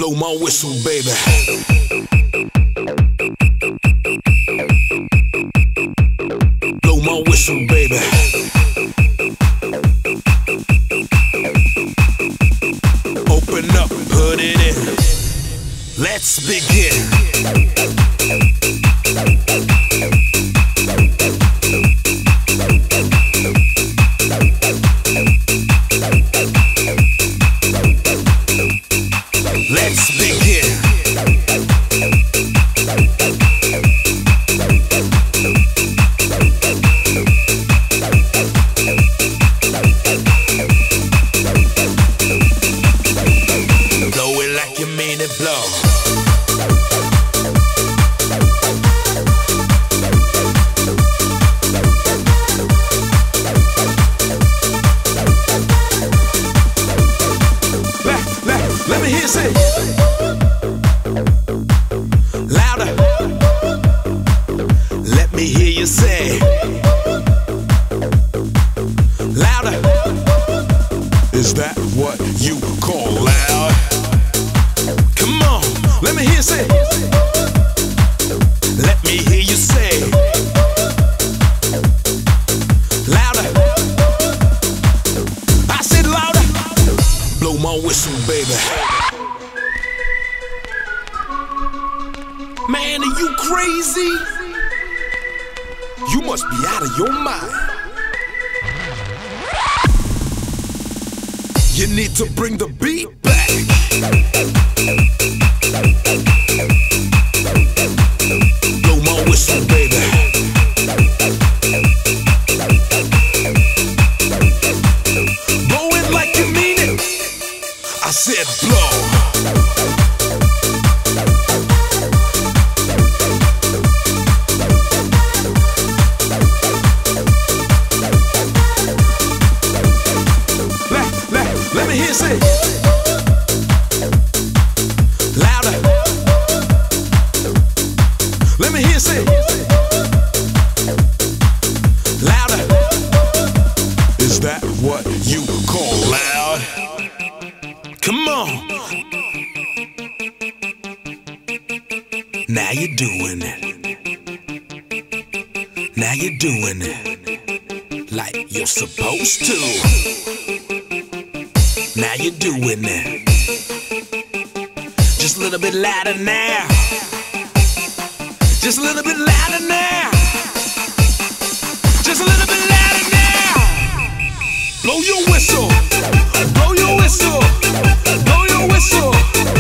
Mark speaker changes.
Speaker 1: Blow my whistle, baby. Blow my whistle, baby. Open up, put it in. Let's begin. Let's begin. Blow it like you mean it, blow. Let me hear you say louder. Let me hear you say louder. Is that what you call loud? Come on, let me hear you say. Let me hear you say louder. I said louder. Blow my whistle, baby. Man, are you crazy? You must be out of your mind. You need to bring the beat back. Blow my whistle, baby. Blow it like you mean it. I said blow. Let me hear you say louder. Let me hear you say louder. Is that what you call loud? Come on. Now you're doing it. Now you're doing it like you're supposed to. Now you're doing it. Just a little bit louder now. Just a little bit louder now. Just a little bit louder now. Blow your whistle. Blow your whistle. Blow your whistle.